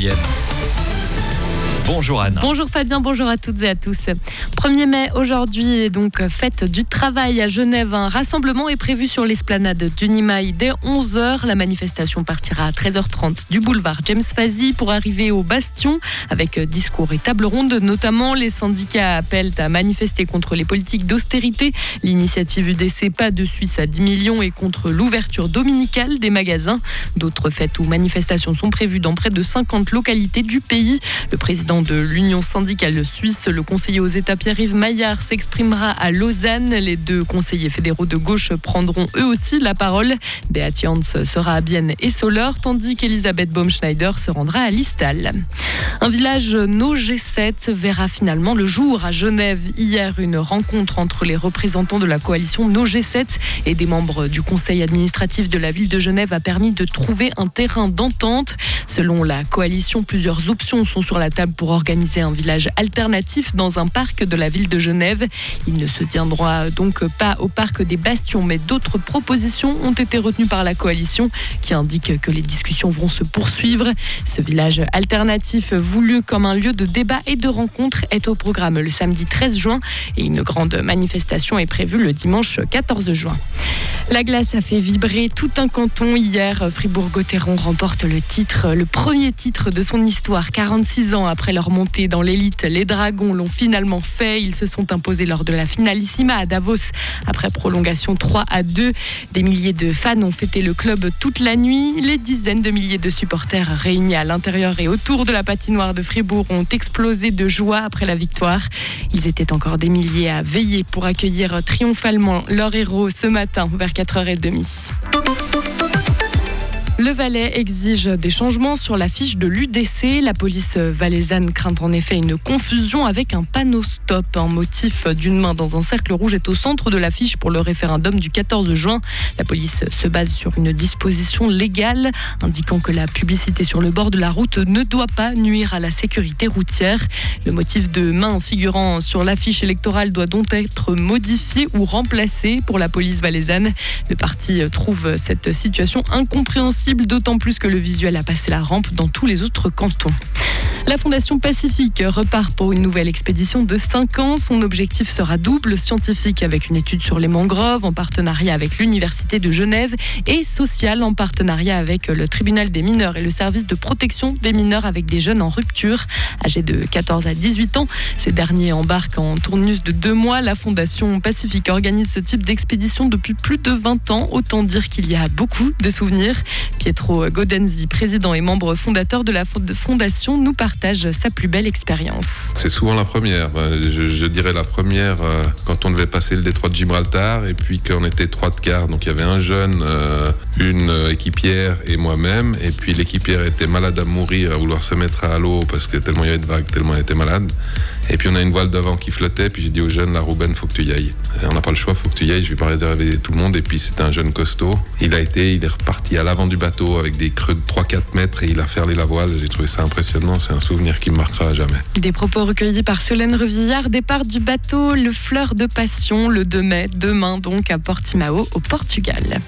quotidienne. Bonjour Anne. Bonjour Fabien, bonjour à toutes et à tous. 1er mai, aujourd'hui est donc fête du travail à Genève. Un rassemblement est prévu sur l'esplanade du Nimaï dès 11h. La manifestation partira à 13h30 du boulevard James Fazy pour arriver au Bastion avec discours et table ronde. Notamment, les syndicats appellent à manifester contre les politiques d'austérité. L'initiative UDC Pas de Suisse à 10 millions et contre l'ouverture dominicale des magasins. D'autres fêtes ou manifestations sont prévues dans près de 50 localités du pays. Le président de l'Union syndicale suisse, le conseiller aux États Pierre-Yves Maillard, s'exprimera à Lausanne. Les deux conseillers fédéraux de gauche prendront eux aussi la parole. Beat Jans sera à Bienne et Soleure, tandis qu'Elisabeth Baumschneider se rendra à Listal. Un village No G7 verra finalement le jour à Genève. Hier, une rencontre entre les représentants de la coalition No G7 et des membres du conseil administratif de la ville de Genève a permis de trouver un terrain d'entente. Selon la coalition, plusieurs options sont sur la table pour organiser un village alternatif dans un parc de la ville de Genève. Il ne se tiendra donc pas au parc des Bastions, mais d'autres propositions ont été retenues par la coalition qui indique que les discussions vont se poursuivre. Ce village alternatif voulu comme un lieu de débat et de rencontre est au programme le samedi 13 juin et une grande manifestation est prévue le dimanche 14 juin. La glace a fait vibrer tout un canton hier. Fribourg-Gotteron remporte le premier titre de son histoire. 46 ans après leur montée dans l'élite, les Dragons l'ont finalement fait. Ils se sont imposés lors de la finalissima à Davos après prolongation 3-2. Des milliers de fans ont fêté le club toute la nuit. Les dizaines de milliers de supporters réunis à l'intérieur et autour de la patinoire de Fribourg ont explosé de joie après la victoire. Ils étaient encore des milliers à veiller pour accueillir triomphalement leur héros ce matin vers 4h30. Le Valais exige des changements sur la fiche de l'UDC. La police valaisanne craint en effet une confusion avec un panneau stop. Un motif d'une main dans un cercle rouge est au centre de l'affiche pour le référendum du 14 juin. La police se base sur une disposition légale indiquant que la publicité sur le bord de la route ne doit pas nuire à la sécurité routière. Le motif de main figurant sur l'affiche électorale doit donc être modifié ou remplacé pour la police valaisanne. Le parti trouve cette situation incompréhensible, d'autant plus que le visuel a passé la rampe dans tous les autres cantons. La Fondation Pacifique repart pour une nouvelle expédition de 5 ans. Son objectif sera double, scientifique avec une étude sur les mangroves en partenariat avec l'Université de Genève et social en partenariat avec le tribunal des mineurs et le service de protection des mineurs avec des jeunes en rupture. Âgés de 14 à 18 ans, ces derniers embarquent en tournus de 2 mois. La Fondation Pacifique organise ce type d'expédition depuis plus de 20 ans. Autant dire qu'il y a beaucoup de souvenirs. Pietro Godenzi, président et membre fondateur de la Fondation, nous partage sa plus belle expérience. C'est souvent la première. Je dirais la première quand on devait passer le détroit de Gibraltar et puis qu'on était 3 de quart. Donc il y avait un jeune, une équipière et moi-même. Et puis l'équipière était malade à mourir, à vouloir se mettre à l'eau parce que tellement il y avait de vagues, tellement elle était malade. Et puis on a une voile d'avant qui flottait, puis j'ai dit au jeune, là Ruben, faut que tu y ailles. Et on n'a pas le choix, faut que tu y ailles, je vais pas réserver tout le monde. Et puis c'était un jeune costaud. Il est reparti à l'avant du bateau avec des creux de 3-4 mètres et il a ferlé la voile. J'ai trouvé ça impressionnant, c'est un souvenir qui me marquera à jamais. Des propos recueillis par Solène Revillard. Départ du bateau Le Fleur de Passion le 2 mai, demain donc à Portimao au Portugal.